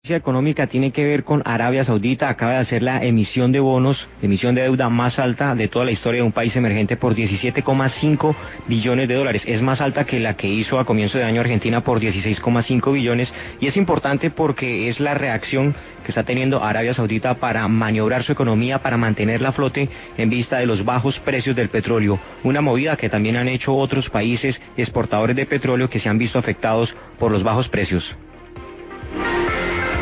noticia económica tiene que ver con Arabia Saudita. Acaba de hacer la emisión de bonos, emisión de deuda más alta de toda la historia de un país emergente por 17,5 billones de dólares. Es más alta que la que hizo a comienzo de año Argentina por 16,5 billones, y es importante porque es la reacción que está teniendo Arabia Saudita para maniobrar su economía, para mantenerla a flote en vista de los bajos precios del petróleo. Una movida que también han hecho otros países exportadores de petróleo que se han visto afectados por los bajos precios.